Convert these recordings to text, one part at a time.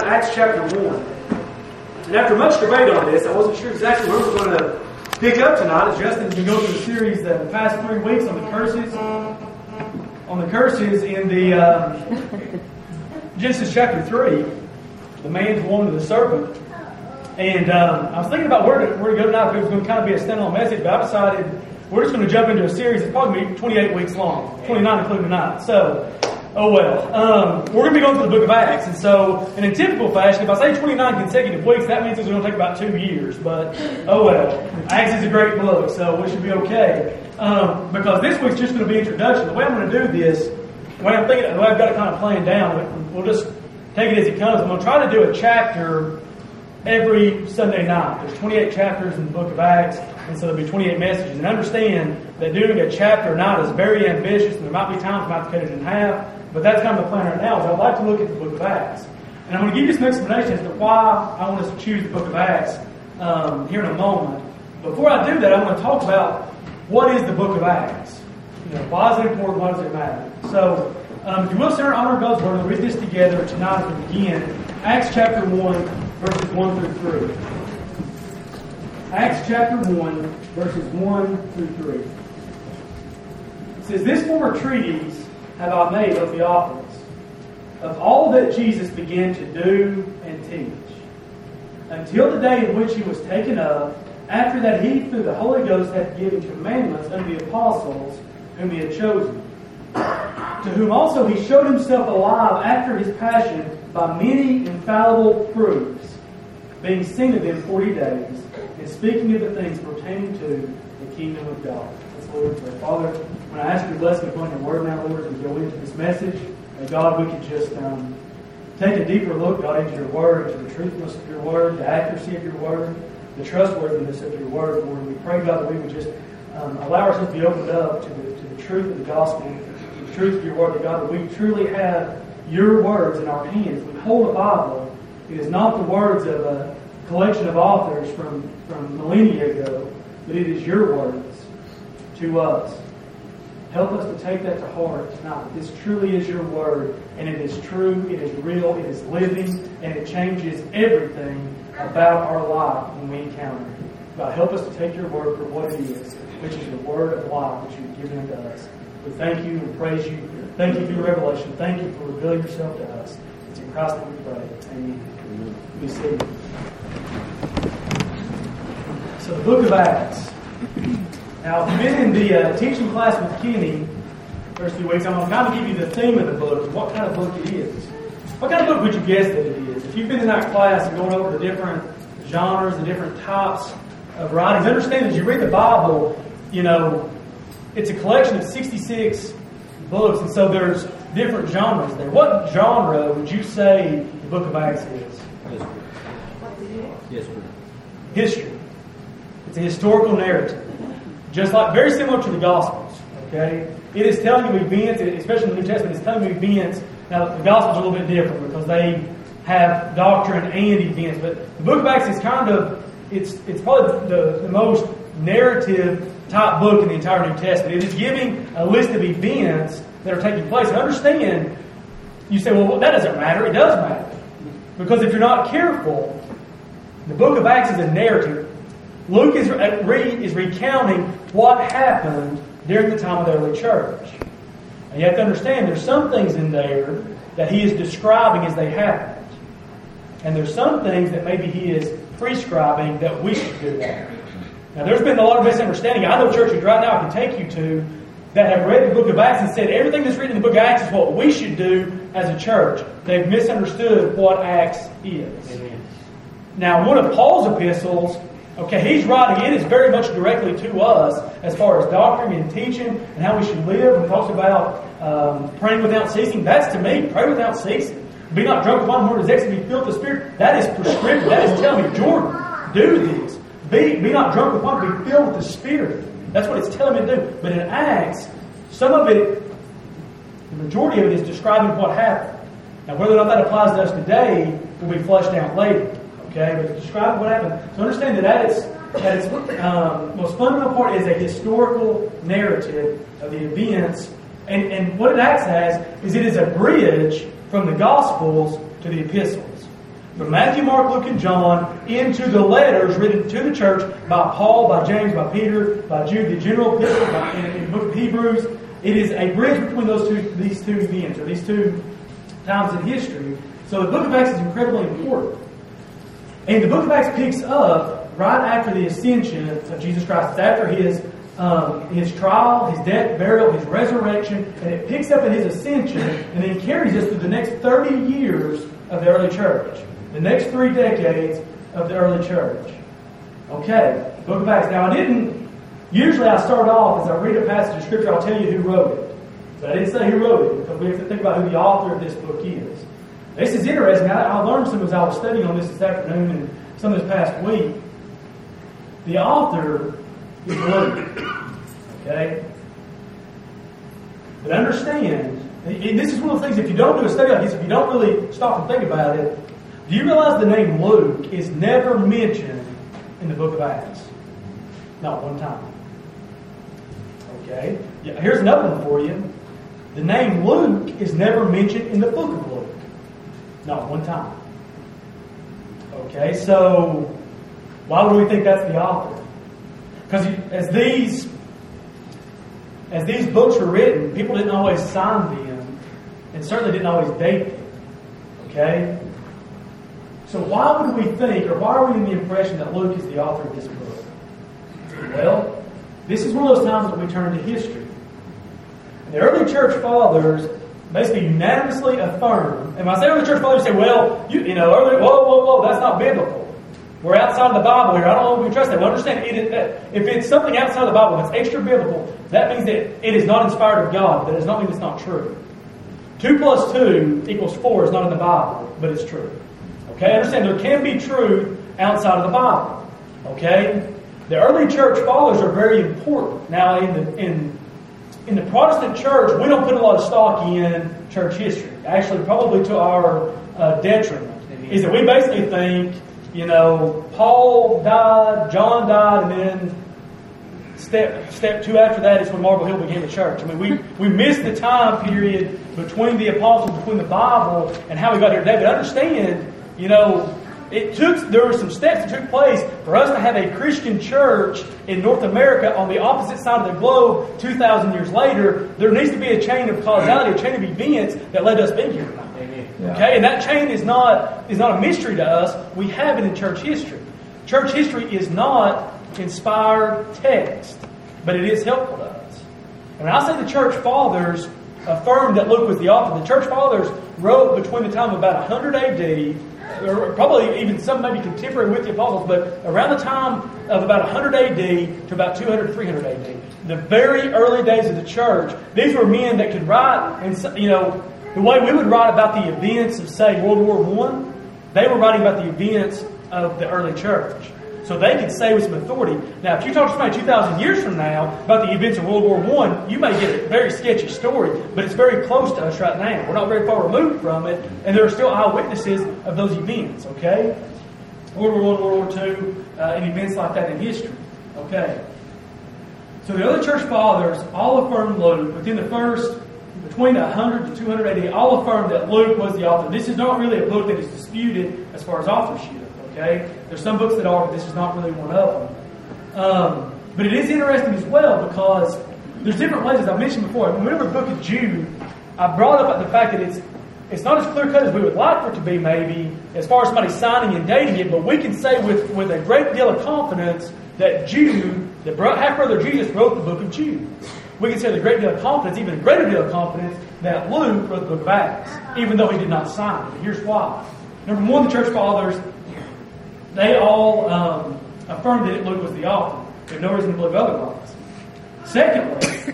Acts chapter 1. And after much debate on this, I wasn't sure exactly where we're going to pick up tonight. As Justin's been going through the series the past 3 weeks on the curses. On the curses in the Genesis chapter 3. The man, the woman, and the serpent. And I was thinking about where to go tonight, if it was going to kind of be a standalone message, but I decided we're just going to jump into a series that's probably going to be 28 weeks long, 29 including tonight. So, oh well. We're going to be going through the book of Acts, and so, in a typical fashion, if I say 29 consecutive weeks, that means it's going to take about 2 years, but oh well. Acts is a great book, so we should be okay. Because this week's just going to be introduction. The way I'm going to do this, the way I've got it kind of planned down, we'll just take it as it comes. I'm going to try to do a chapter every Sunday night. There's 28 chapters in the book of Acts, and so there'll be 28 messages. And understand that doing a chapter a night is very ambitious, and there might be times I might have to cut it in half, but that's kind of the plan right now, is I'd like to look at the book of Acts. And I'm going to give you some explanation as to why I want us to choose the book of Acts here in a moment. Before I do that, I'm going to talk about what is the book of Acts. Why is it important? Why does it matter? So, if you will, center honor God's word, we'll read this together tonight as we begin. Acts chapter 1, verses 1 through 3. Acts chapter 1, verses 1 through 3. It says, "This former treatise have I made, O Theophilus, of all that Jesus began to do and teach, until the day in which he was taken up, after that he through the Holy Ghost hath given commandments unto the apostles whom he had chosen, to whom also he showed himself alive after his passion by many infallible proofs, being seen of them 40 days, and speaking of the things pertaining to the kingdom of God." Let's Lord pray. Father, when I ask your blessing upon your word now, Lord, as we go into this message, God, we could just take a deeper look, God, into your word, into the truthfulness of your word, the accuracy of your word, the trustworthiness of your word, Lord. We pray, God, that we would just allow ourselves to be opened up to the truth of the gospel, the truth of your word, that God, that we truly have your words in our hands. We hold a Bible. It is not the words of a collection of authors from millennia ago, but it is your words to us. Help us to take that to heart tonight. This truly is your word, and it is true, it is real, it is living, and it changes everything about our life when we encounter it. God, help us to take your word for what it is, which is the word of life which you've given unto us. We thank you and praise you. Thank you for your revelation. Thank you for revealing yourself to us. It's in Christ that we pray. Amen. Be seated. So the book of Acts. Now, if you've been in the teaching class with Kenny the first few weeks, I'm going to kind of give you the theme of the book and what kind of book it is. What kind of book would you guess that it is? If you've been in that class and going over the different genres, the different types of writings, understand as you read the Bible, it's a collection of 66 books, and so there's different genres there. What genre would you say the book of Acts is? History. It's a historical narrative. Just like, very similar to the Gospels. Okay? It is telling you events, especially in the New Testament, it's telling you events. Now, the Gospels are a little bit different because they have doctrine and events, but the book of Acts is it's probably the most narrative type book in the entire New Testament. It is giving a list of events that are taking place. And understand, you say, well, that doesn't matter. It does matter. Because if you're not careful, the book of Acts is a narrative. Luke is recounting what happened during the time of the early church. And you have to understand, there's some things in there that he is describing as they happened. And there's some things that maybe he is prescribing that we should do that. Now, there's been a lot of misunderstanding. I know churches right now I can take you to that have read the book of Acts and said everything that's written in the book of Acts is what we should do as a church. They've misunderstood what Acts is. Amen. Now, one of Paul's epistles, he's writing, it is very much directly to us as far as doctrine and teaching and how we should live. And talks about praying without ceasing. That's to me, pray without ceasing. Be not drunk with wine, nor be filled with the Spirit. That is prescriptive. That is telling me, Jordan, do this. Be not drunk with wine, be filled with the Spirit. That's what it's telling me to do. But in Acts, some of it, the majority of it is describing what happened. Now, whether or not that applies to us today will be fleshed out later. Okay, but it's describing what happened. So understand that its most fundamental part is a historical narrative of the events. And what it acts as is it is a bridge from the Gospels to the epistles. from Matthew, Mark, Luke, and John into the letters written to the church by Paul, by James, by Peter, by Jude, the general epistle, in the book of Hebrews. It is a bridge between these two events, or these two times in history. So the book of Acts is incredibly important. And the book of Acts picks up right after the ascension of Jesus Christ. It's after his trial, his death, burial, his resurrection, and it picks up at his ascension and then carries us through the next 30 years of the early church. The next 3 decades of the early church. Okay, book of Acts. Now usually I start off, as I read a passage of Scripture, I'll tell you who wrote it. But I didn't say who wrote it, because we have to think about who the author of this book is. This is interesting. I learned some as I was studying on this afternoon and some of this past week. The author is Luke. Okay? But understand, and this is one of the things, if you don't do a study like this, if you don't really stop and think about it, do you realize the name Luke is never mentioned in the book of Acts? Not one time. Okay? Yeah, here's another one for you. The name Luke is never mentioned in the book of Luke. Not one time. Okay, so why would we think that's the author? Because as these books were written, people didn't always sign them, and certainly didn't always date them. Okay? So why would we think, or why are we in the impression that Luke is the author of this book? Well, this is one of those times that we turn to history. And the early church fathers basically unanimously affirm, and when I say early church fathers, say, well, whoa, that's not biblical. We're outside of the Bible here. I don't know if we trust that. We understand if it's something outside of the Bible that's extra biblical, that means that it is not inspired of God. That does not mean it's not true. 2 + 2 = 4 is not in the Bible, but it's true. Okay, understand there can be truth outside of the Bible. Okay, the early church fathers are very important. Now, in the Protestant church, we don't put a lot of stock in church history. Actually, probably to our detriment, is that we basically think, Paul died, John died, and then step 2 after that is when Marble Hill became a church. I mean, we missed the time period between the apostles, between the Bible, and how we got here today. But understand, there were some steps that took place for us to have a Christian church in North America on the opposite side of the globe 2,000 years later. There needs to be a chain of causality, a chain of events that led us be here tonight. Yeah. Okay, and that chain is not a mystery to us. We have it in church history. Church history is not inspired text, but it is helpful to us. And when I say the church fathers affirmed that Luke was the author, the church fathers wrote between the time of about 100 AD, or probably even some maybe contemporary with the apostles, but around the time of about 100 AD to about 200, 300 AD. The very early days of the church, these were men that could write, and the way we would write about the events of, say, World War I, they were writing about the events of the early church. So they could say with some authority. Now, if you talk to somebody 2,000 years from now about the events of World War I, you may get a very sketchy story, but it's very close to us right now. We're not very far removed from it, and there are still eyewitnesses of those events, okay? World War I, World War II, and events like that in history, okay? So the early church fathers all affirmed Luke between 100 to 200 AD, all affirmed that Luke was the author. This is not really a book that is disputed as far as authorship. Okay, there's some books that are, but this is not really one of them. But it is interesting as well because there's different ways, as I mentioned before. Remember the book of Jude, I brought up the fact that it's not as clear cut as we would like for it to be, maybe, as far as somebody signing and dating it, but we can say with a great deal of confidence that Jude, the half-brother Jesus, wrote the book of Jude. We can say with a great deal of confidence, even a greater deal of confidence, that Luke wrote the book of Acts, even though he did not sign it. Here's why. Number one, the church fathers, they all affirmed that Luke was the author. There's no reason to believe otherwise. Secondly,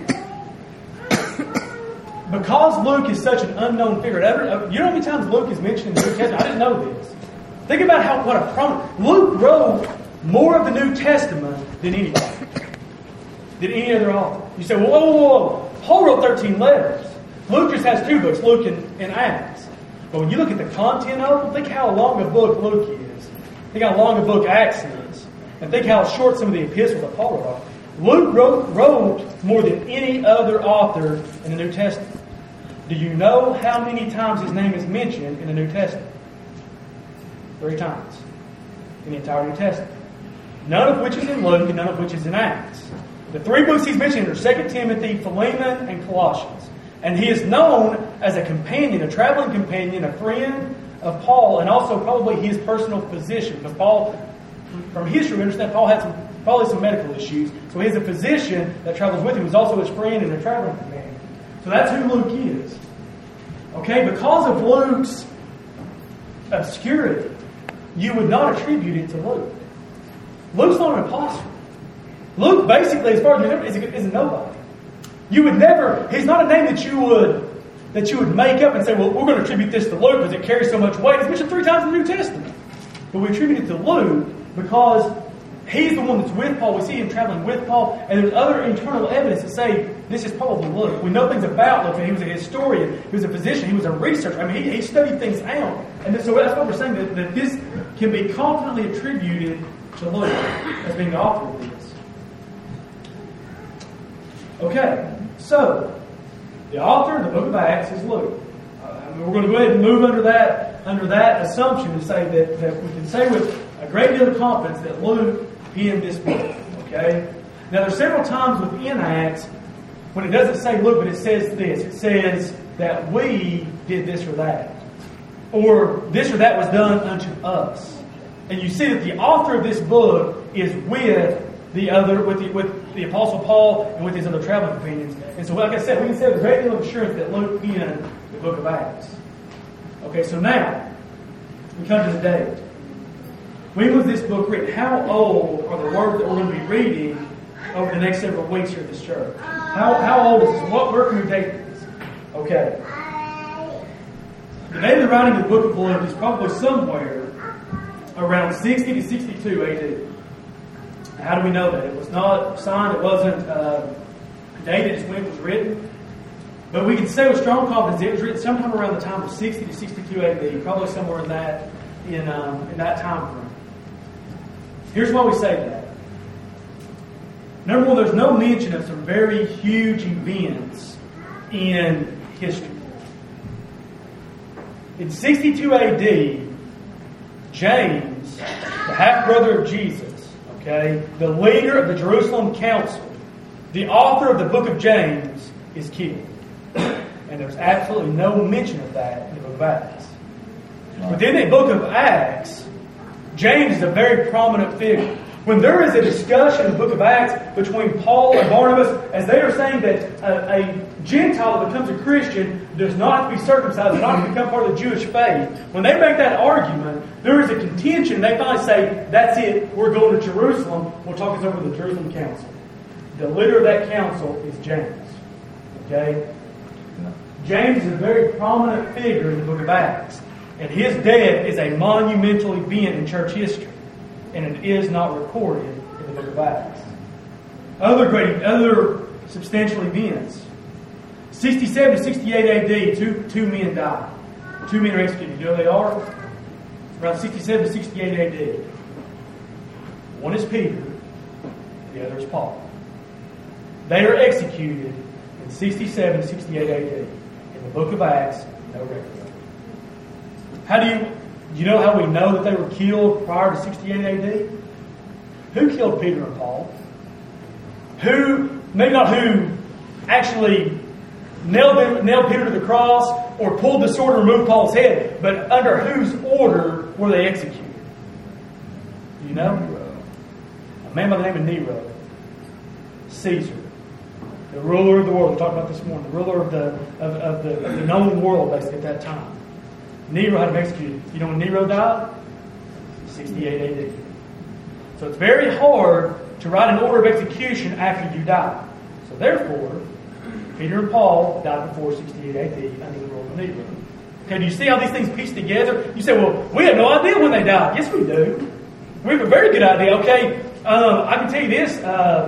because Luke is such an unknown figure, you know how many times Luke is mentioned in the New Testament? I didn't know this. Think about what a prominent... Luke wrote more of the New Testament than anybody. Than any other author. You say, whoa. Paul wrote 13 letters. Luke just has 2 books, Luke and Acts. But when you look at the content of them, think how long a book Luke is. Think how long a book Acts is. And think how short some of the epistles that Paul wrote. Luke wrote more than any other author in the New Testament. Do you know how many times his name is mentioned in the New Testament? 3 times in the entire New Testament. None of which is in Luke and none of which is in Acts. The 3 books he's mentioned are 2 Timothy, Philemon, and Colossians. And he is known as a companion, a traveling companion, a friend of Paul, and also probably his personal physician. Because Paul, from history, we understand Paul had probably some medical issues. So he's a physician that travels with him, who's also his friend and a traveling companion. So that's who Luke is. Okay, because of Luke's obscurity, you would not attribute it to Luke. Luke's not an apostle. Luke, basically, as far as you know, is a nobody. You would never. He's not a name that you would make up and say, "Well, we're going to attribute this to Luke because it carries so much weight." It's mentioned 3 times in the New Testament, but we attribute it to Luke because he's the one that's with Paul. We see him traveling with Paul, and there's other internal evidence to say this is probably Luke. We know things about Luke. He was a historian. He was a physician. He was a researcher. I mean, he studied things out, and so that's why we're saying that this can be confidently attributed to Luke as being the author of this. Okay, so the author of the book of Acts is Luke. We're going to go ahead and move under that assumption to say that we can say with a great deal of confidence that Luke penned this book. Okay? Now there's several times within Acts when it doesn't say Luke, but it says this. It says that we did this or that. Or this or that was done unto us. And you see that the author of this book is with the Apostle Paul and with his other traveling companions. And so, like I said, we can say with a great deal of assurance that Luke penned the book of Acts. Okay, so now we come to the date. When was this book written? How old are the words that we're going to be reading over the next several weeks here at this church? How old is this? Where can we take this? Okay. The date of the writing of the book of Luke is probably somewhere around 60 to 62 AD. How do we know that? It was not signed, it wasn't dated as when it was written. But we can say with strong confidence it was written sometime around the time of 60 to 62 AD, probably somewhere in that time frame. Here's why we say that. Number one, there's no mention of some very huge events in history. In 62 AD, James, the half-brother of Jesus, the leader of the Jerusalem Council, the author of the book of James, is killed. And there's absolutely no mention of that in the book of Acts. Within the book of Acts, James is a very prominent figure. When there is a discussion in the book of Acts between Paul and Barnabas, as they are saying that a Gentile that becomes a Christian does not have to be circumcised, does not have to become part of the Jewish faith, when they make that argument, there is a contention. They finally say, that's it, we're going to Jerusalem. We'll talk this over to the Jerusalem Council. The leader of that council is James. Okay? James is a very prominent figure in the book of Acts. And his death is a monumental event in church history. And it is not recorded in the book of Acts. Other substantial events. 67 to 68 AD, two men died. 2 men are executed. You know who they are? Around 67 to 68 AD. One is Peter, the other is Paul. They are executed in 67 to 68 AD. In the book of Acts, no record of it. How do you know how we know that they were killed prior to 68 AD? Who killed Peter and Paul? Maybe not who actually nailed Peter to the cross or pulled the sword and removed Paul's head, but under whose order were they executed? Do you know? A man by the name of Nero. Caesar. The ruler of the world. We talked about this morning. The ruler of the known world, basically, at that time. Nero had him executed. You know when Nero died? 68 AD. So it's very hard to write an order of execution after you die. So therefore, Peter and Paul died before 68 AD under the rule of Nero. Okay, do you see how these things piece together? You say, well, we have no idea when they died. Yes, we do. We have a very good idea. Okay, I can tell you this.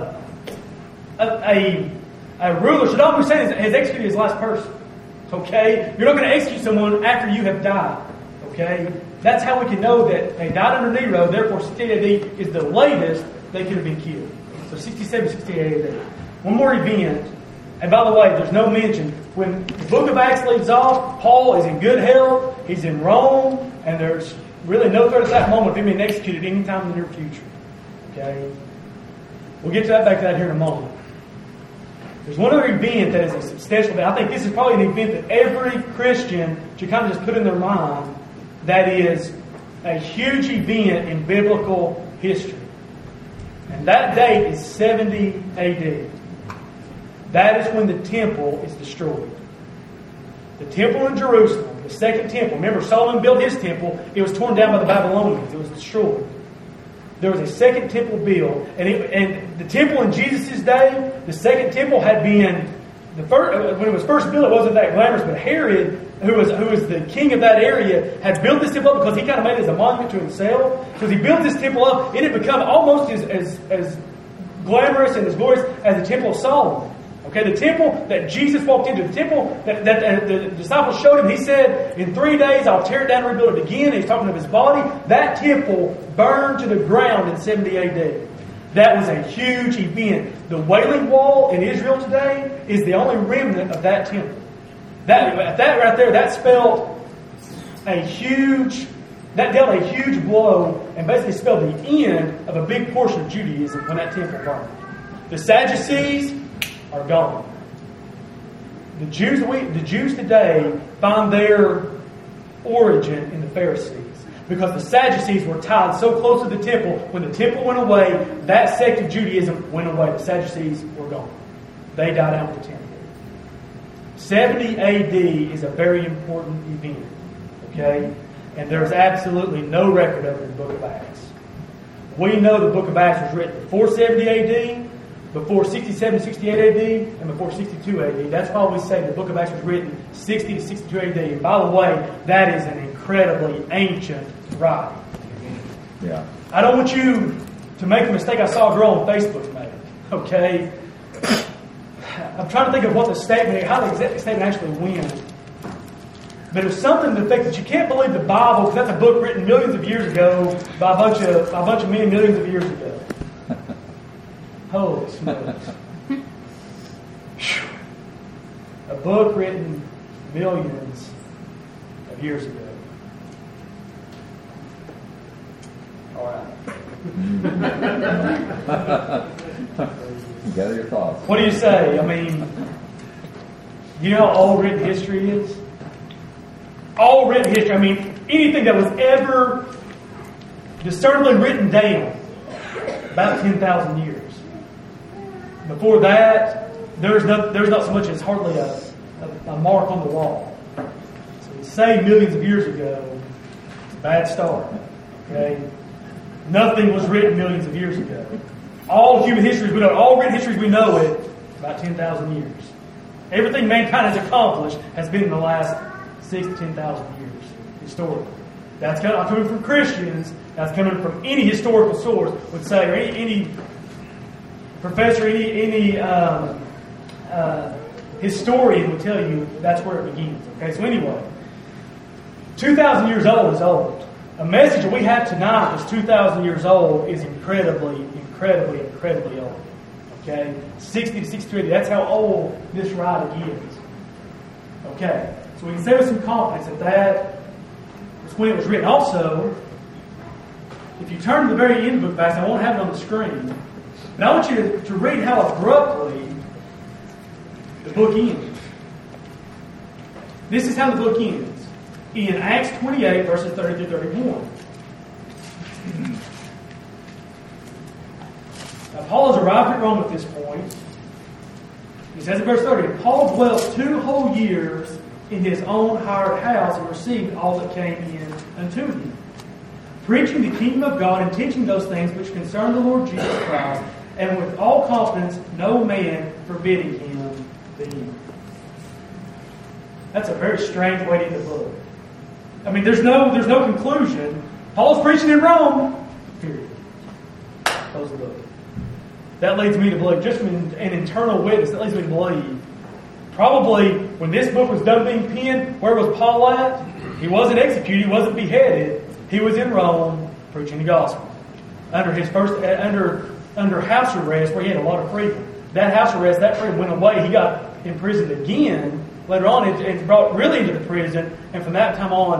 A ruler, Saddam Hussein, has executed his last person. Okay? You're not going to execute someone after you have died. Okay? That's how we can know that they died under Nero, therefore 68 AD is the latest they could have been killed. So 67, 68 AD. One more event. And by the way, there's no mention. When the book of Acts leads off, Paul is in good health. He's in Rome. And there's really no threat at that moment of him being executed anytime in the near future. Okay? We'll get to that here in a moment. There's one other event that is a substantial event. I think this is probably an event that every Christian should kind of just put in their mind that is a huge event in biblical history. And that date is 70 AD. That is when the temple is destroyed. The temple in Jerusalem, the second temple. Remember, Solomon built his temple. It was torn down by the Babylonians. It was destroyed. There was a second temple built. And the temple in Jesus' day, the second temple had been... when it was first built, it wasn't that glamorous. But Herod, who was the king of that area, had built this temple up because he kind of made it as a monument to himself. Because he built this temple up, it had become almost as glamorous and as glorious as the temple of Solomon. Okay, the temple that Jesus walked into, the temple that the disciples showed him, he said, in 3 days I'll tear it down and rebuild it again. And he's talking of his body. That temple burned to the ground in 70 AD. That was a huge event. The Wailing Wall in Israel today is the only remnant of that temple. That right there, that spelled a huge... That dealt a huge blow and basically spelled the end of a big portion of Judaism when that temple burned. The Sadducees are gone. The Jews today find their origin in the Pharisees. Because the Sadducees were tied so close to the temple, when the temple went away, that sect of Judaism went away. The Sadducees were gone. They died out with the temple. 70 AD is a very important event. Okay? And there's absolutely no record of it in the book of Acts. We know the book of Acts was written before 70 AD, before 67, 68 AD, and before 62 AD. That's why we say the book of Acts was written 60 to 62 AD. And by the way, that is an incredibly ancient writing. Yeah. I don't want you to make a mistake I saw a girl on Facebook make. Okay? I'm trying to think of what the statement, how the statement actually went. But it was something to the effect that you can't believe the Bible, because that's a book written millions of years ago by a bunch of men millions of years ago. Holy smokes. A book written millions of years ago. All right. Gather your thoughts. What do you say? I mean, you know how old written history is? All written history. I mean, anything that was ever discernibly written down, about 10,000 years. Before that, there's not so much as hardly a mark on the wall. So to say millions of years ago, it's a bad start. Okay? Nothing was written millions of years ago. All human histories we know, all written histories we know it, about 10,000 years. Everything mankind has accomplished has been in the last 6,000 to 10,000 years, historically. That's not coming from Christians. That's coming from any historical source would say, or any professor, any historian would tell you that's where it begins. Okay, so anyway, 2,000 years old is old. A message that we have tonight that's 2,000 years old is incredibly old. Okay, 60 to 63. That's how old this writing is. Okay, so we can say with some confidence that was when it was written. Also, if you turn to the very end of the book, I won't have it on the screen, but I want you to read how abruptly the book ends. This is how the book ends. In Acts 28, verses 30 through 31. Now, Paul has arrived at Rome at this point. He says in verse 30, Paul dwelt 2 whole years in his own hired house and received all that came in unto him, preaching the kingdom of God and teaching those things which concern the Lord Jesus Christ, and with all confidence, no man forbidding him the end. That's a very strange way to end the book. I mean, there's no conclusion. Paul's preaching in Rome. Period. Close the book. That leads me to believe, just from an internal witness, that leads me to believe, probably when this book was done being penned, where was Paul at? He wasn't executed. He wasn't beheaded. He was in Rome preaching the gospel. Under house arrest, where he had a lot of freedom. That house arrest, that freedom went away. He got imprisoned again later on and brought really into the prison. And from that time on,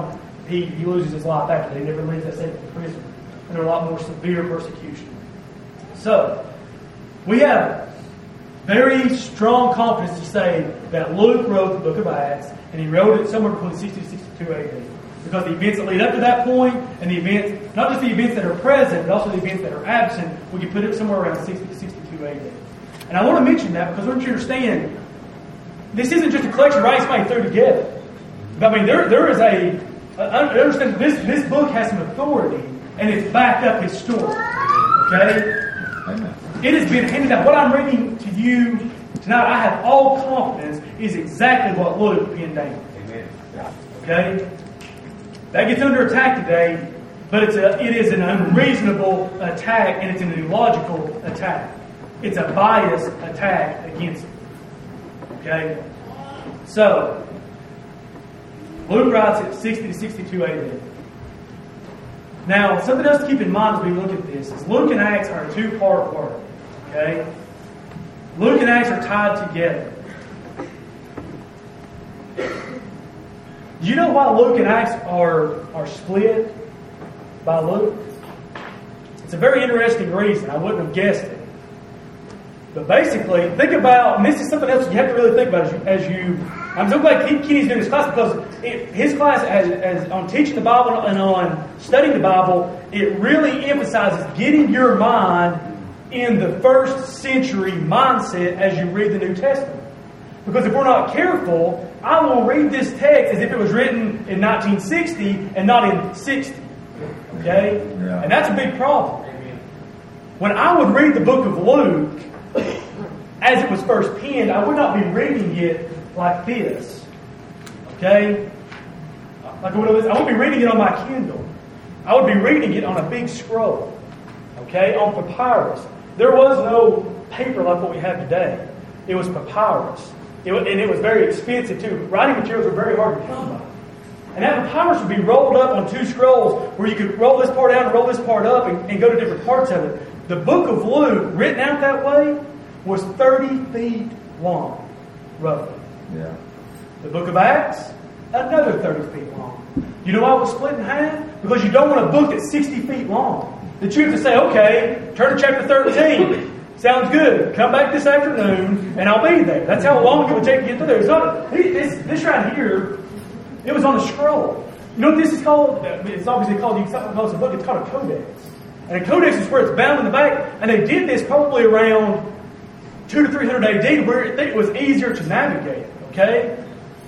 he loses his life after. He never leaves that safe in prison. Under a lot more severe persecution. So, we have very strong confidence to say that Luke wrote the book of Acts, and he wrote it somewhere between 60 and 62 AD. Because the events that lead up to that point, and the events, not just the events that are present, but also the events that are absent, we can put it somewhere around 60 to 62 AD. And I want to mention that because I want you to understand, this isn't just a collection of writings somebody threw together. I mean, there is I understand this book has some authority, and it's backed up historically. Okay? Amen. It has been handed down. What I'm reading to you tonight, I have all confidence, is exactly what Luke penned down. Amen. Okay? That gets under attack today, but it is an unreasonable attack, and it's an illogical attack. It's a biased attack against it. Okay? So, Luke writes at 60 to 62 AD. Now, something else to keep in mind as we look at this is Luke and Acts are a two-part work. Okay? Luke and Acts are tied together. Do you know why Luke and Acts are split by Luke? It's a very interesting reason. I wouldn't have guessed it. But basically, think about, and this is something else you have to really think about as you I'm so glad Kenny's doing this class, because his class as on teaching the Bible and on studying the Bible, it really emphasizes getting your mind in the first century mindset as you read the New Testament. Because if we're not careful, I will read this text as if it was written in 1960 and not in 60. Okay? Yeah. And that's a big problem. When I would read the book of Luke, as it was first penned, I would not be reading it like this. Okay? Like I would be reading it on my Kindle. I would be reading it on a big scroll. Okay? On papyrus. There was no paper like what we have today. It was papyrus. And it was very expensive too. Writing materials were very hard to come by. And that papyrus would be rolled up on two scrolls where you could roll this part down and roll this part up and go to different parts of it. The book of Luke, written out that way, was 30 feet long, roughly. Yeah. The book of Acts, another 30 feet long. You know why it was split in half? Because you don't want a book that's 60 feet long. That you have to say, okay, turn to chapter 13. Sounds good. Come back this afternoon, and I'll be there. That's how long it would take to get through there. It's not, this right here, it was on a scroll. You know what this is called? It's obviously called, you can call it a book, it's called a codex. And a codex is where it's bound in the back, and they did this probably around 200 to 300 AD, where it was easier to navigate. Okay?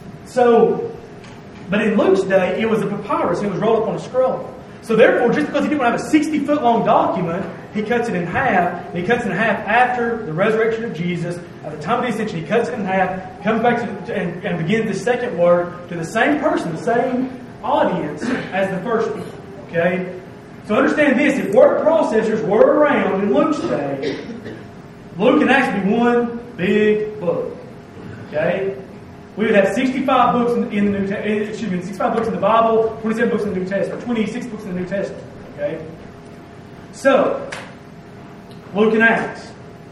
So, but in Luke's day, it was a papyrus, and it was rolled up on a scroll. So therefore, just because he didn't have a 60-foot long document, he cuts it in half. And he cuts it in half after the resurrection of Jesus. At the time of the ascension, he cuts it in half, comes back and begins the second work to the same person, the same audience as the first one. Okay? So understand this, if word processors were around in Luke's day, Luke can actually be one big book. Okay? We would have 65 books in the New Testament. 65 books in the Bible, 27 books in the New Testament, 26 books in the New Testament. Okay? So, Luke and Acts.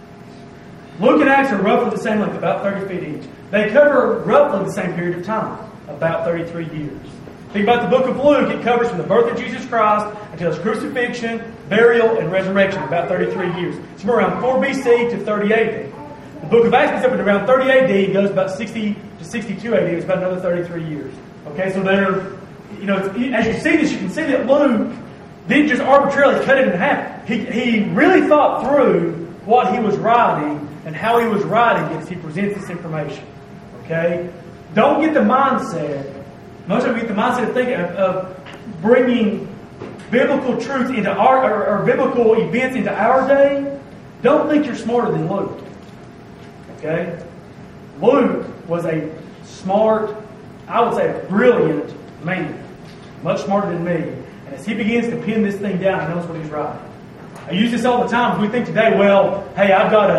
Luke and Acts are roughly the same length, about 30 feet each. They cover roughly the same period of time, about 33 years. Think about the book of Luke. It covers from the birth of Jesus Christ until his crucifixion, burial, and resurrection, about 33 years. It's from around 4 BC to 30 AD. The book of Acts is up to around 30 AD. It goes about 60 to 62 AD. It's about another 33 years. Okay, so there, as you see this, you can see that Luke didn't just arbitrarily cut it in half. He really thought through what he was writing and how he was writing it as he presents this information. Okay? Don't get the mindset, most of you get the mindset of thinking of bringing biblical truths into or biblical events into our day. Don't think you're smarter than Luke. Okay? Luke was a smart, I would say a brilliant man. Much smarter than me. And as he begins to pin this thing down, he knows what he's writing. I use this all the time. We think today, well, hey, I've got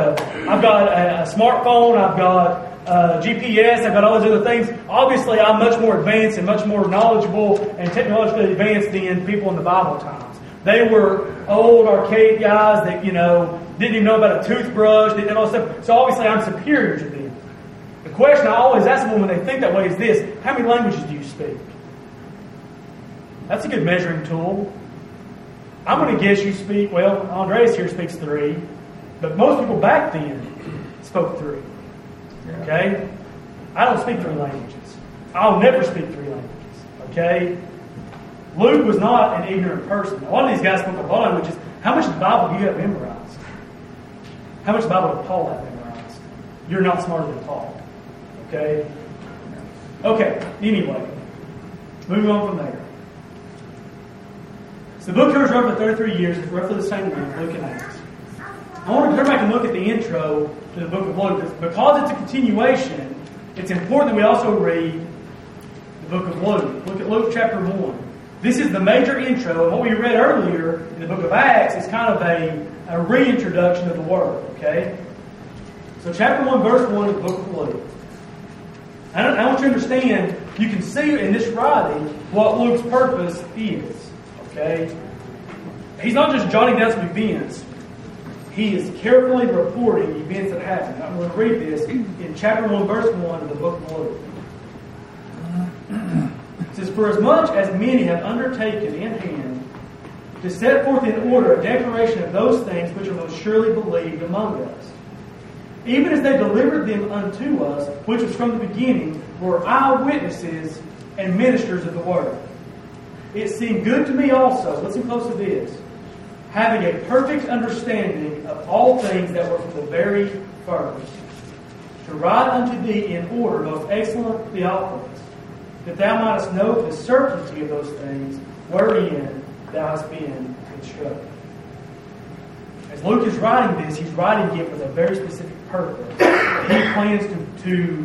a smartphone, I've got GPS, I've got all those other things. Obviously, I'm much more advanced and much more knowledgeable and technologically advanced than people in the Bible times. They were old, archaic guys that, didn't even know about a toothbrush, didn't know all that stuff. So obviously, I'm superior to them. The question I always ask them when they think that way is this: how many languages do you speak? That's a good measuring tool. I'm going to guess you speak, well, Andreas here speaks 3, but most people back then spoke 3. Yeah. Okay? I don't speak 3 languages. I'll never speak 3 languages. Okay? Luke was not an ignorant person. A lot of these guys spoke a lot of languages. How much of the Bible do you have memorized? How much of the Bible did Paul have memorized? You're not smarter than Paul. Okay? Okay, anyway. Moving on from there. So the book covers roughly 33 years. It's roughly the same length, Luke and Acts. I want to turn back and look at the intro to the book of Luke. Because it's a continuation, it's important that we also read the book of Luke. Look at Luke chapter 1. This is the major intro, and what we read earlier in the book of Acts is kind of a reintroduction of the Word. Okay? So chapter 1, verse 1 of the book of Luke. I want you to understand, you can see in this writing what Luke's purpose is. Okay? He's not just jotting down some events. He is carefully reporting events that happened. I'm going to read this in chapter 1, verse 1 of the book of Luke. It says, "For as much as many have undertaken in hand to set forth in order a declaration of those things which are most surely believed among us, even as they delivered them unto us, which was from the beginning, were eyewitnesses and ministers of the word. It seemed good to me also," listen close to this, "having a perfect understanding of all things that were from the very first, to write unto thee in order, most excellent Theophilus, that thou mightest know the certainty of those things wherein thou hast been instructed." As Luke is writing this, he's writing it with a very specific purpose. He plans to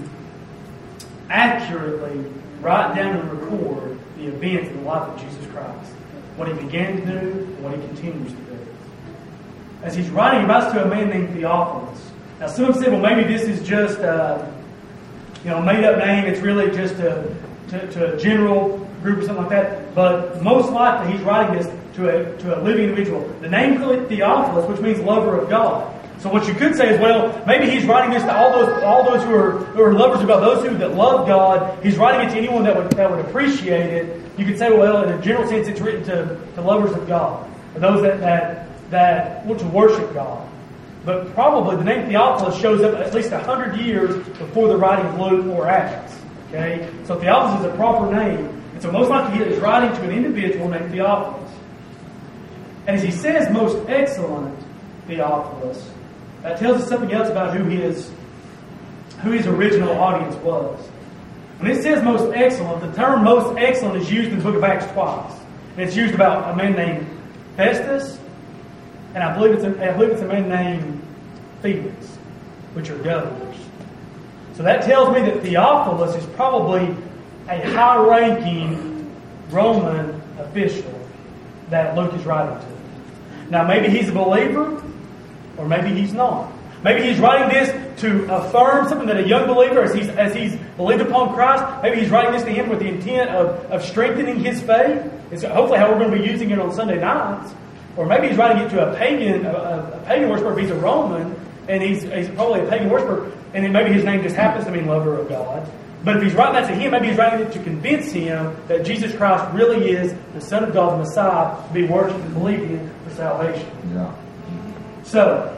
accurately write down and record the events in the life of Jesus Christ. What he began to do and what he continues to do. As he's writing, he writes to a man named Theophilus. Now some have said, well, maybe this is just a made-up name. It's really just to a general group or something like that. But most likely he's writing this to a living individual. The name Theophilus, which means lover of God. So what you could say is, well, maybe he's writing this to all those who are lovers of God, those that love God. He's writing it to anyone that would appreciate it. You could say, well, in a general sense, it's written to lovers of God, or those that want to worship God. But probably the name Theophilus shows up at least 100 years before the writing of Luke or Acts. Okay, so Theophilus is a proper name, and so most likely he is writing to an individual named Theophilus. And as he says, most excellent Theophilus, that tells us something else about who his original audience was. When it says most excellent, the term most excellent is used in the book of Acts twice. And it's used about a man named Festus, and I believe it's a man named Felix, which are governors. So that tells me that Theophilus is probably a high-ranking Roman official that Luke is writing to. Now maybe he's a believer, or maybe he's not. Maybe he's writing this to affirm something that a young believer, as he's believed upon Christ, maybe he's writing this to him with the intent of strengthening his faith. It's hopefully how we're going to be using it on Sunday nights. Or maybe he's writing it to a pagan worshiper if he's a Roman, and he's probably a pagan worshiper, and then maybe his name just happens to mean lover of God. But if he's writing that to him, maybe he's writing it to convince him that Jesus Christ really is the Son of God, the Messiah, to be worshipped and believed in for salvation. Yeah. So,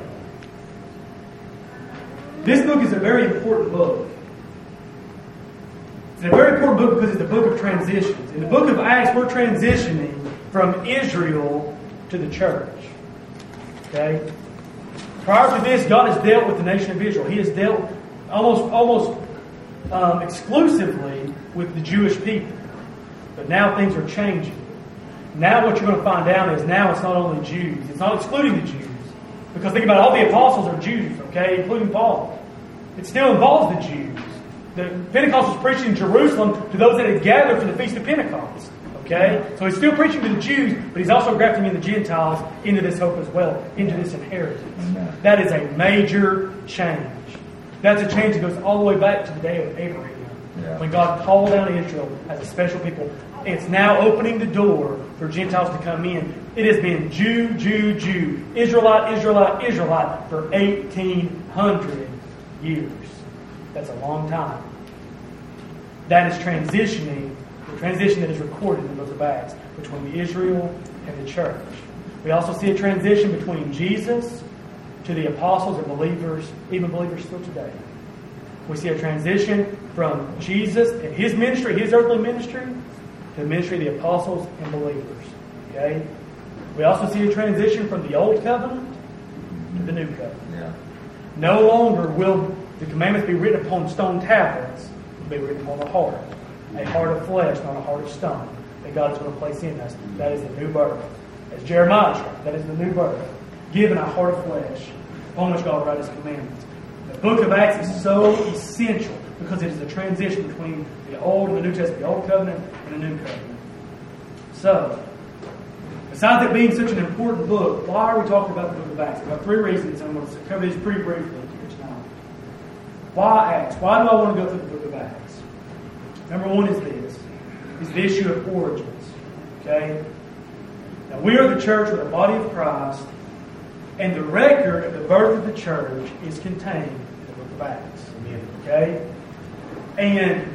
this book is a very important book. It's a very important book because it's a book of transitions. In the book of Acts, we're transitioning from Israel to the church. Okay? Prior to this, God has dealt with the nation of Israel. He has dealt almost exclusively with the Jewish people. But now things are changing. Now what you're going to find out is now it's not only Jews. It's not excluding the Jews. Because think about it, all the apostles are Jews, okay? Including Paul. It still involves the Jews. The Pentecost was preaching in Jerusalem to those that had gathered for the Feast of Pentecost. Okay? So he's still preaching to the Jews, but he's also grafting in the Gentiles into this hope as well, into this inheritance. Amen. That is a major change. That's a change that goes all the way back to the day of Abraham. Yeah. When God called out Israel as a special people. It's now opening the door for Gentiles to come in. It has been Jew, Jew, Jew, Israelite, Israelite, Israelite for 1,800 years. That's a long time. That is transitioning to transition that is recorded in the book of Acts between Israel and the church. We also see a transition between Jesus to the apostles and believers, even believers still today. We see a transition from Jesus and his ministry, his earthly ministry, to the ministry of the apostles and believers. Okay? We also see a transition from the old covenant to the new covenant. Yeah. No longer will the commandments be written upon stone tablets, they'll be written upon a heart of flesh, not a heart of stone, that God is going to place in us. That is the new birth. As Jeremiah said, that is the new birth. Given a heart of flesh, upon which God will write his commandments. The book of Acts is so essential because it is a transition between the Old and the New Testament, the Old Covenant and the New Covenant. So, besides it being such an important book, why are we talking about the book of Acts? I've got 3 reasons. I'm going to cover these pretty briefly here tonight. Why Acts? Why do I want to go through the book of Acts? Number 1 is this. Is the issue of origins. Okay? Now, we are the church with the body of Christ, and the record of the birth of the church is contained in the book of Acts. Okay? And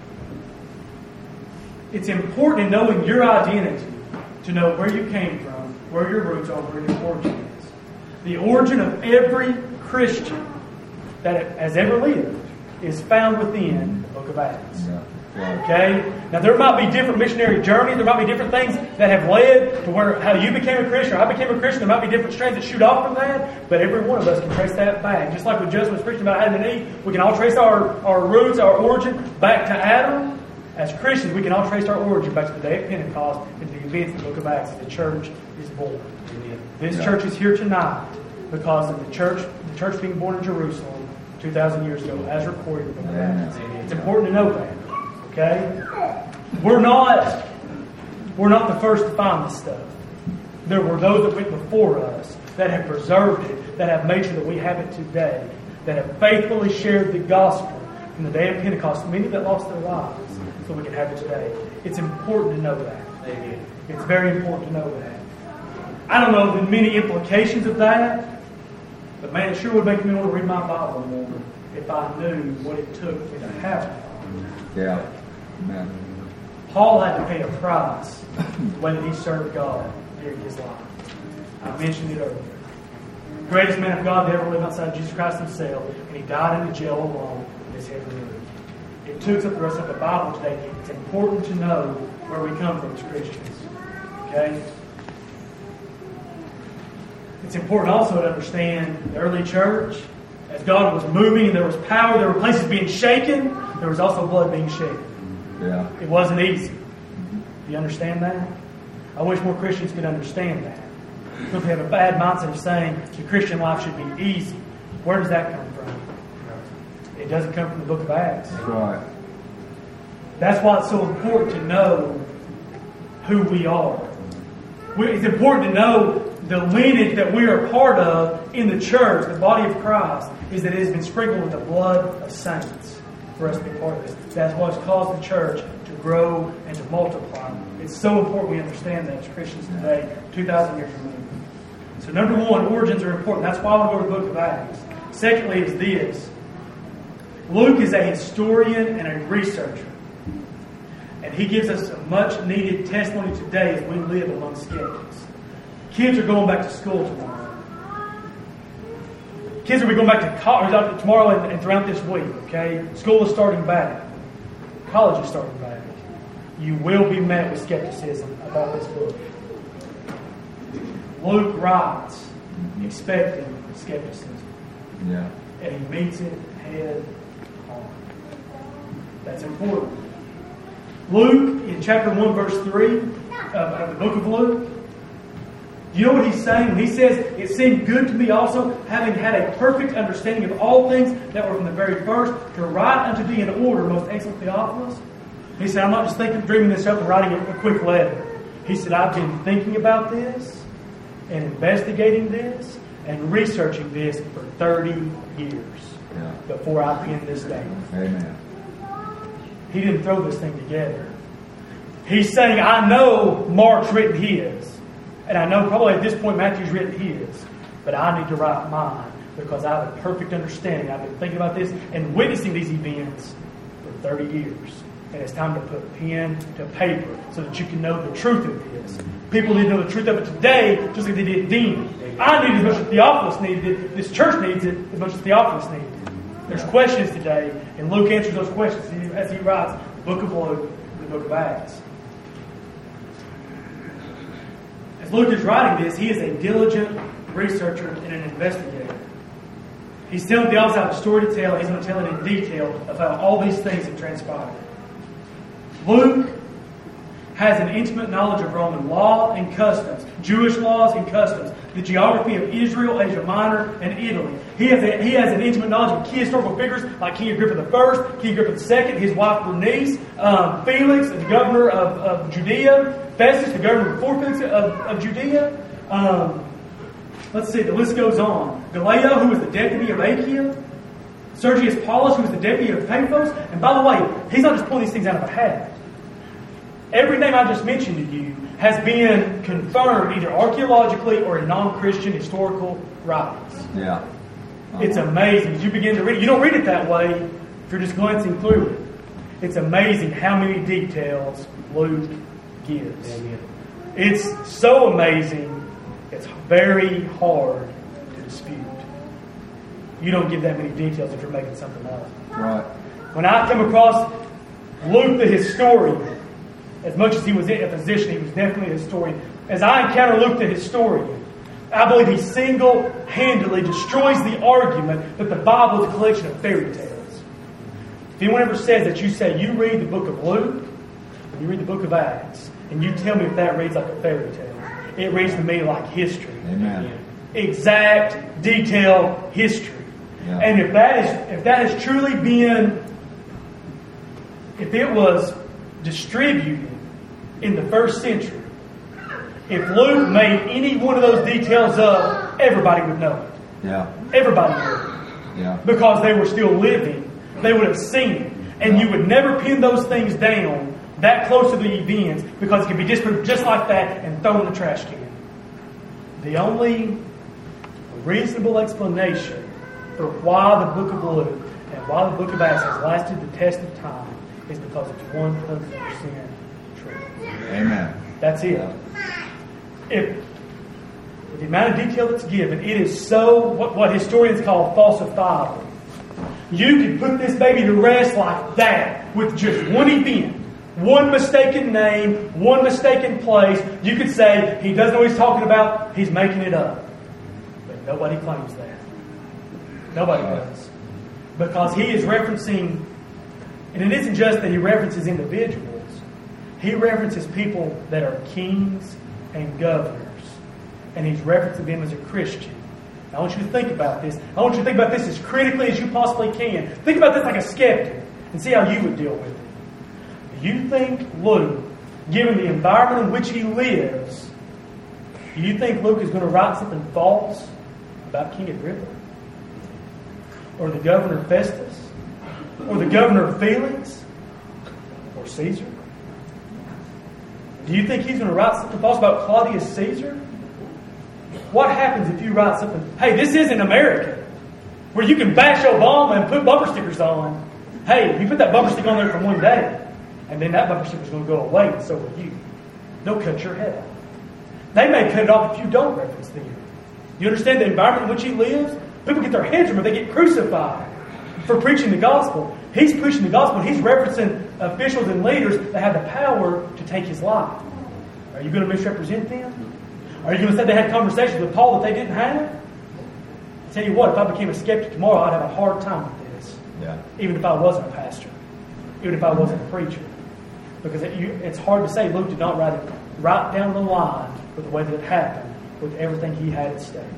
it's important in knowing your identity to know where you came from, where your roots are, where your origin is. The origin of every Christian that has ever lived is found within the book of Acts. Yeah. Right. Okay? Now there might be different missionary journeys, there might be different things that have led to where how you became a Christian or I became a Christian. There might be different strands that shoot off from that, but every one of us can trace that back. Just like when Joseph was preaching about Adam and Eve, we can all trace our roots, our origin back to Adam. As Christians, we can all trace our origin back to the day of Pentecost and the events of the book of Acts. The church is born. This church is here tonight because of the church being born in Jerusalem 2,000 years ago, as recorded in the book of Acts. It's important to know that. Okay? We're not the first to find this stuff. There were those that went before us that have preserved it, that have made sure that we have it today, that have faithfully shared the gospel from the day of Pentecost, many that lost their lives, so we can have it today. It's important to know that. It's very important to know that. I don't know the many implications of that, but man, it sure would make me want to read my Bible more if I knew what it took for me to have it. Yeah. Amen. Paul had to pay a price when he served God during his life. I mentioned it earlier. The greatest man of God that ever lived outside of Jesus Christ himself, and he died in the jail alone with his head removed. It took up the rest of the Bible today. It's important to know where we come from as Christians. Okay? It's important also to understand the early church. As God was moving and there was power, there were places being shaken, there was also blood being shed. Yeah. It wasn't easy. Do you understand that? I wish more Christians could understand that. Because we have a bad mindset of saying the Christian life should be easy. Where does that come from? It doesn't come from the book of Acts. That's right. That's why it's so important to know who we are. It's important to know the lineage that we are part of in the church, the body of Christ, is that it has been sprinkled with the blood of saints for us to be part of this. That's what's caused the church to grow and to multiply. It's so important we understand that as Christians today, 2,000 years removed. So number 1, origins are important. That's why I want to go to the book of Acts. Secondly is this. Luke is a historian and a researcher. And he gives us a much needed testimony today as we live among skeptics. Kids are going back to school tomorrow. Kids will be going back to college tomorrow and throughout this week. Okay, school is starting back. College is starting back. You will be met with skepticism about this book. Luke writes, expecting skepticism. Yeah. And he meets it head on. That's important. Luke, in chapter 1, verse 3 of the book of Luke, do you know what he's saying? When he says, it seemed good to me also, having had a perfect understanding of all things that were from the very first, to write unto thee in order, most excellent Theophilus. He said, I'm not just dreaming this up and writing a quick letter. He said, I've been thinking about this and investigating this and researching this for 30 years before I penned this down. Amen. He didn't throw this thing together. He's saying, I know Mark's written his. And I know probably at this point Matthew's written his. But I need to write mine because I have a perfect understanding. I've been thinking about this and witnessing these events for 30 years. And it's time to put pen to paper so that you can know the truth of this. People need to know the truth of it today just like they did then. I need it as much as Theophilus needed it. This church needs it as much as Theophilus needed it. There's questions today, and Luke answers those questions as he writes the book of Luke and the book of Acts. As Luke is writing this, he is a diligent researcher and an investigator. He's telling Theophilus how the story to tell. He's going to tell it in detail of how all these things have transpired. Luke has an intimate knowledge of Roman law and customs, Jewish laws and customs, the geography of Israel, Asia Minor, and Italy. He has an intimate knowledge of key historical figures like King Agrippa I, King Agrippa II, his wife Bernice, Felix, the governor of Judea, Festus, the governor before Felix of Judea. Let's see, the list goes on. Gallio, who was the deputy of Achaia. Sergius Paulus, who was the deputy of Paphos. And by the way, he's not just pulling these things out of a hat. Every name I just mentioned to you has been confirmed either archaeologically or in non-Christian historical writings. Yeah. It's amazing. As you begin to read it, you don't read it that way if you're just glancing through it. It's amazing how many details Luke gives. It's so amazing, it's very hard to dispute. You don't give that many details if you're making something up. Right. When I come across Luke the historian, as much as he was in a physician, he was definitely a historian. As I encounter Luke the historian, I believe he single-handedly destroys the argument that the Bible is a collection of fairy tales. If anyone ever says that you read the book of Luke, and you read the book of Acts, and you tell me if that reads like a fairy tale, it reads to me like history. Amen. Exact, detailed history. Yeah. And if that has truly been, if it was distributed in the first century, if Luke made any one of those details up, everybody would know it. Yeah. Everybody would. Yeah. Because they were still living. They would have seen it. And you would never pin those things down that close to the events because it could be disproved just like that and thrown in the trash can. The only reasonable explanation for why the book of Luke and why the book of Acts has lasted the test of time is because it's 100% true. Amen. That's it. If with the amount of detail that's given, it is so what historians call falsifiable. You can put this baby to rest like that with just one event, one mistaken name, one mistaken place. You could say he doesn't know what he's talking about. He's making it up. But nobody claims that. Nobody does. Because he is referencing, and it isn't just that he references individuals. He references people that are kings and governors. And he's referencing them as a Christian. I want you to think about this. I want you to think about this as critically as you possibly can. Think about this like a skeptic and see how you would deal with it. Do you think Luke, given the environment in which he lives, do you think Luke is going to write something false about King Agrippa? Or the governor Festus? Or the governor Felix? Or Caesar? Do you think he's going to write something false about Claudius Caesar? What happens if you write something, hey, this isn't America, where you can bash Obama and put bumper stickers on. Hey, you put that bumper sticker on there for one day, and then that bumper sticker is going to go away, and so will you. They'll cut your head off. They may cut it off if you don't reference them. You understand the environment in which he lives? People get their heads removed. They get crucified for preaching the gospel. He's preaching the gospel. He's referencing officials and leaders that have the power to take his life. Are you going to misrepresent them? Are you going to say they had conversations with Paul that they didn't have? I tell you what, if I became a skeptic tomorrow, I'd have a hard time with this. Yeah. Even if I wasn't a pastor. Even if I wasn't a preacher. Because it's hard to say Luke did not write it right down the line with the way that it happened, with everything he had at stake.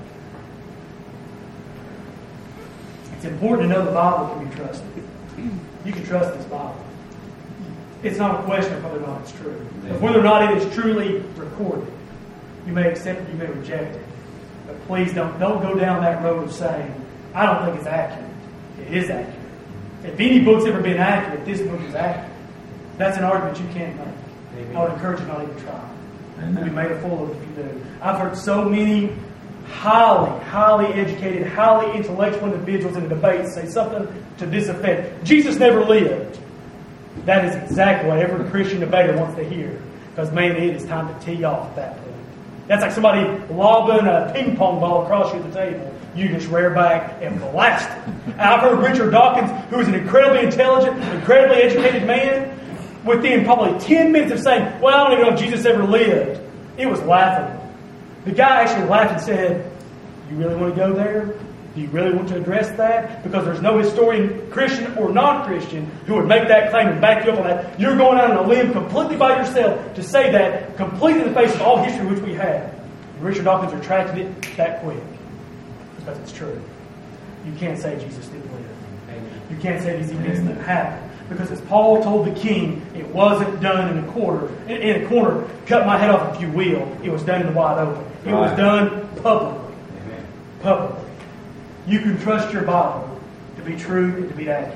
It's important to know the Bible can be trusted. You can trust this Bible. It's not a question of whether or not it's true. But whether or not it is truly recorded. You may accept it, you may reject it. But please don't go down that road of saying, I don't think it's accurate. It is accurate. If any book's ever been accurate, this book is accurate. That's an argument you can't make. Amen. I would encourage you not even try. You'll be made a fool of if you do. I've heard so many highly educated, highly intellectual individuals in a debate say something to this effect. Jesus never lived. That is exactly what every Christian debater wants to hear. Because, man, it is time to tee off at that point. That's like somebody lobbing a ping pong ball across you at the table. You just rear back and blast it. And I've heard Richard Dawkins, who is an incredibly intelligent, incredibly educated man, within probably 10 minutes of saying, well, I don't even know if Jesus ever lived. It was laughable. The guy actually laughed and said, you really want to go there? Do you really want to address that? Because there's no historian, Christian or non-Christian, who would make that claim and back you up on that. You're going out on a limb completely by yourself to say that, completely in the face of all history which we have. And Richard Dawkins retracted it that quick. Because it's true. You can't say Jesus didn't live. Amen. You can't say these events didn't happen. Because as Paul told the king, it wasn't done in a corner. In a corner, cut my head off if you will. It was done in the wide open. It was done publicly. Amen. Publicly. You can trust your Bible to be true and to be accurate.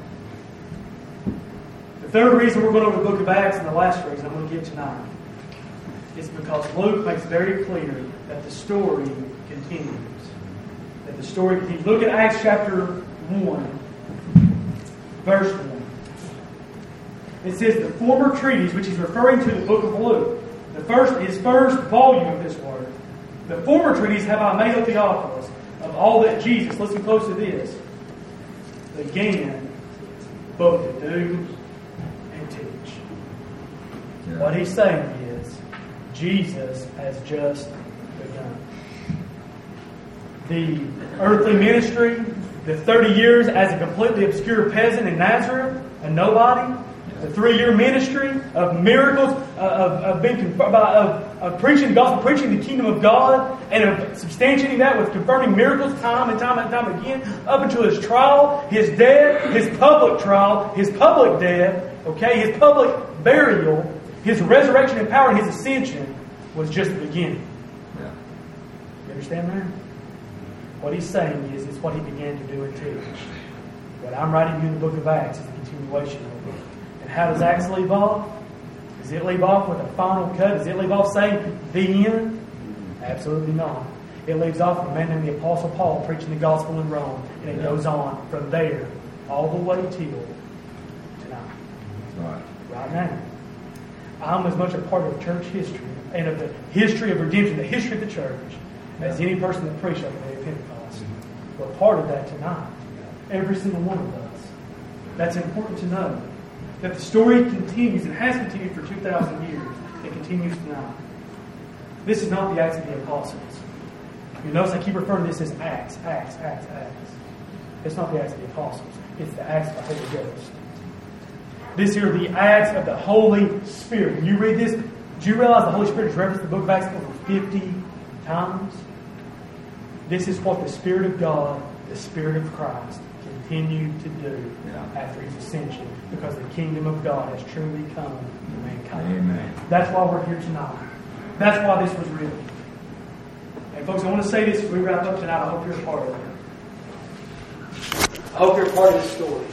The third reason we're going over the book of Acts, and the last reason I'm going to give tonight, is because Luke makes very clear that the story continues. That the story continues. Look at Acts chapter 1, verse 1. It says, the former treatise, which he's referring to the book of Luke, his first volume of this work, the former treatise have I made of Theophilus, of all that Jesus, listen close to this, began both to do and teach. Yeah. What he's saying is, Jesus has just begun. The earthly ministry, the 30 years as a completely obscure peasant in Nazareth, a nobody, the 3-year ministry of miracles, of preaching the gospel, preaching the kingdom of God, and of substantiating that with confirming miracles time and time and time again, up until his trial, his death, his public trial, his public death, his public burial, his resurrection and power, and his ascension was just the beginning. Yeah. You understand that? What he's saying is, it's what he began to do and teach. What I'm writing you in the book of Acts is a continuation of it. And how does Acts leave off? Does it leave off with a final cut? Does it leave off saying the end? Absolutely not. It leaves off with a man named the Apostle Paul preaching the gospel in Rome. And it goes on from there all the way till tonight. Right now. I'm as much a part of church history and of the history of redemption, the history of the church, as any person that preached on the day of Pentecost. We're part of that tonight. Every single one of us. That's important to know. That the story continues and has continued for 2,000 years. It continues tonight. This is not the Acts of the Apostles. You notice I keep referring to this as Acts. It's not the Acts of the Apostles. It's the Acts of the Holy Ghost. These are the Acts of the Holy Spirit. When you read this, do you realize the Holy Spirit has referenced the book of Acts over 50 times? This is what the Spirit of God, the Spirit of Christ, continued to do after his ascension, because the kingdom of God has truly come to mankind. Amen. That's why we're here tonight. That's why this was written. And folks, I want to say this as we wrap up tonight. I hope you're a part of it. I hope you're a part of this story.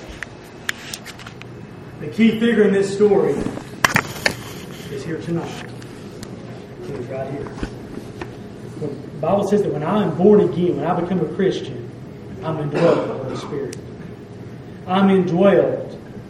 The key figure in this story is here tonight. He's right here. The Bible says that when I am born again, when I become a Christian, I'm indwelled with the Holy Spirit. I'm indwelled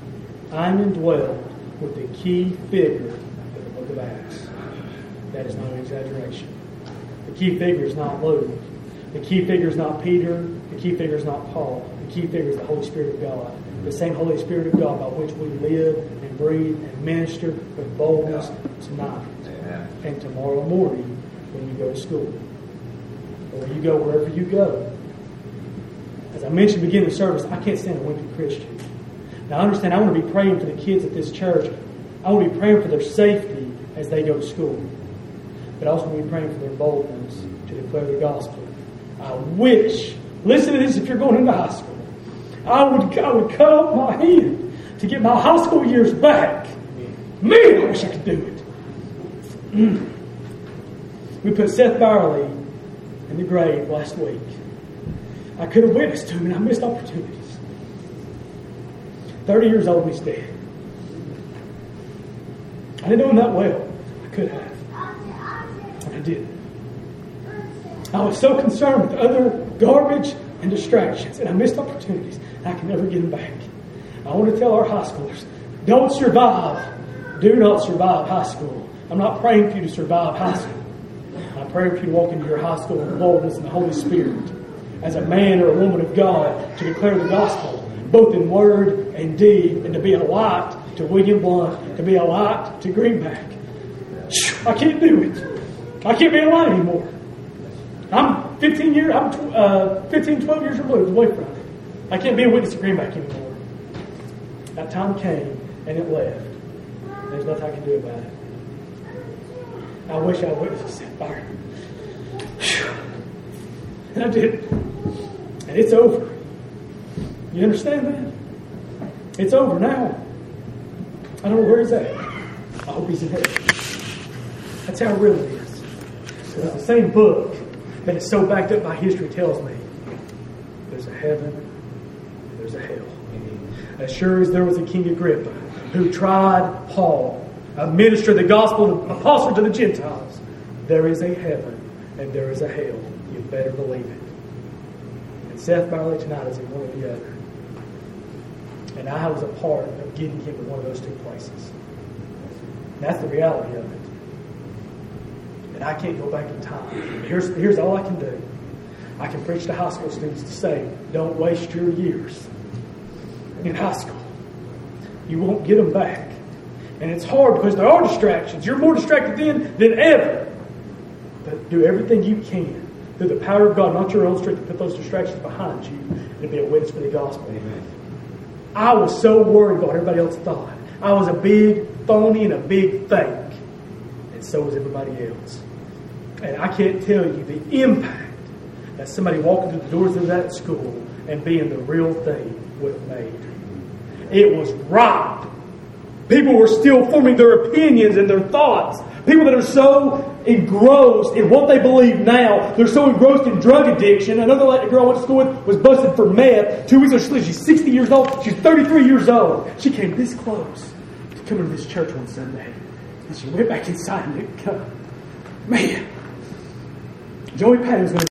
with the key figure of the book of Acts. That is not an exaggeration. The key figure is not Luke. The key figure is not Peter. The key figure is not Paul. The key figure is the Holy Spirit of God. The same Holy Spirit of God by which we live and breathe and minister with boldness tonight and tomorrow morning when you go to school. Or you go wherever you go. As I mentioned at the beginning of the service, I can't stand a wimpy Christian. Now I understand I want to be praying for the kids at this church. I want to be praying for their safety as they go to school. But I also want to be praying for their boldness to declare the gospel. I wish, listen to this if you're going into high school, I would cut off my hand to get my high school years back. Man, I wish I could do it. We put Seth Barley in the grave last week. I could have witnessed to him and I missed opportunities. 30 years old and he's dead. I didn't know him that well. I could have. And I didn't. I was so concerned with other garbage and distractions, and I missed opportunities. I can never get them back. I want to tell our high schoolers, Don't survive. Do not survive high school. I'm not praying for you to survive high school. I'm praying for you to walk into your high school with boldness and the Holy Spirit as a man or a woman of God to declare the gospel, both in word and deed, and to be a light to William Blunt, to be a light to Greenback. I can't do it. I can't be a light anymore. I'm 15, 12 years removed away from it. I can't be a witness to Greenback anymore. That time came and it left. There's nothing I can do about it. I wish I would have set fire. And I did. And it's over. You understand that? It's over now. I don't know where he's at. I hope he's in heaven. That's how real it is. Because the same book that is so backed up by history tells me there's a heaven, there's a hell. As sure as there was a King Agrippa who tried Paul, a minister of the gospel, an apostle to the Gentiles, there is a heaven and there is a hell. You better believe it. And Seth Barley tonight is in one or the other. And I was a part of getting him to one of those two places. And that's the reality of it. And I can't go back in time. Here's all I can do. I can preach to high school students to say, don't waste your years in high school. You won't get them back. And it's hard because there are distractions. You're more distracted then than ever. But do everything you can through the power of God, not your own strength, to put those distractions behind you and be a witness for the gospel. Amen. I was so worried about what everybody else thought. I was a big phony and a big fake. And so was everybody else. And I can't tell you the impact that somebody walking through the doors of that school and being the real thing would have made. It was ripe. People were still forming their opinions and their thoughts. People that are so engrossed in what they believe now. They're so engrossed in drug addiction. Another girl I went to school with was busted for meth. 2 weeks later, she's 60 years old. She's 33 years old. She came this close to coming to this church one Sunday. And she went back inside and didn't come. Man. Joey Patton was going to